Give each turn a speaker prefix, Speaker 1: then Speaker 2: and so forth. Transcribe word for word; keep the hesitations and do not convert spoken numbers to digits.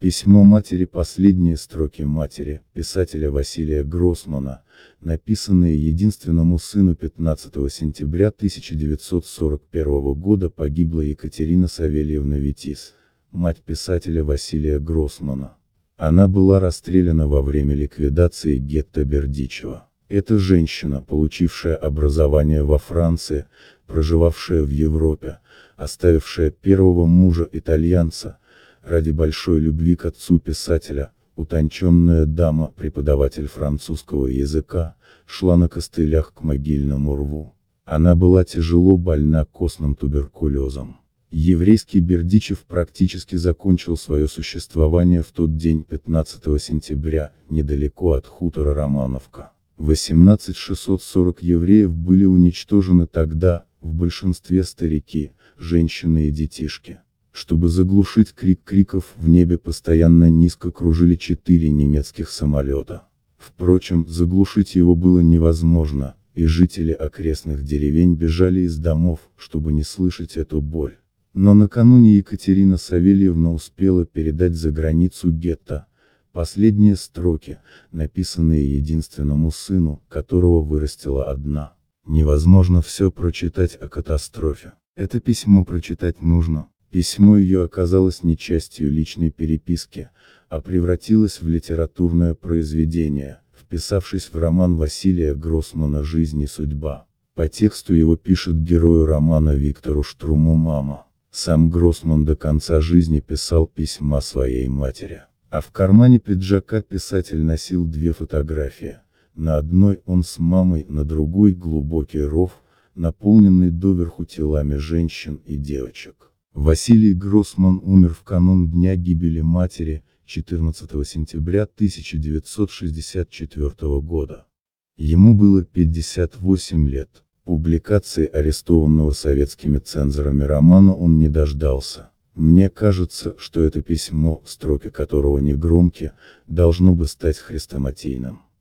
Speaker 1: Письмо матери. Последние строки матери, писателя Василия Гроссмана, написанные единственному сыну пятнадцатого сентября тысяча девятьсот сорок первого года, погибла Екатерина Савельевна Витис, мать писателя Василия Гроссмана. Она была расстреляна во время ликвидации гетто Бердичево. Эта женщина, получившая образование во Франции, проживавшая в Европе, оставившая первого мужа итальянца, ради большой любви к отцу писателя, утонченная дама, преподаватель французского языка, шла на костылях к могильному рву. Она была тяжело больна костным туберкулезом. Еврейский Бердичев практически закончил свое существование в тот день, пятнадцатого сентября, недалеко от хутора Романовка. восемнадцать тысяч шестьсот сорок евреев были уничтожены тогда, в большинстве старики, женщины и детишки. Чтобы заглушить крик криков, в небе постоянно низко кружили четыре немецких самолета. Впрочем, заглушить его было невозможно, и жители окрестных деревень бежали из домов, чтобы не слышать эту боль. Но накануне Екатерина Савельевна успела передать за границу гетто последние строки, написанные единственному сыну, которого вырастила одна. Невозможно все прочитать о катастрофе. Это письмо прочитать нужно. Письмо ее оказалось не частью личной переписки, а превратилось в литературное произведение, вписавшись в роман Василия Гроссмана «Жизнь и судьба». По тексту его пишет герою романа Виктору Штруму мама. Сам Гроссман до конца жизни писал письма своей матери. А в кармане пиджака писатель носил две фотографии. На одной он с мамой, на другой глубокий ров, наполненный доверху телами женщин и девочек. Василий Гроссман умер в канун дня гибели матери, четырнадцатого сентября тысяча девятьсот шестьдесят четвёртого года. Ему было пятьдесят восемь лет. Публикации арестованного советскими цензорами романа он не дождался. Мне кажется, что это письмо, строки которого негромкие, должно бы стать хрестоматийным.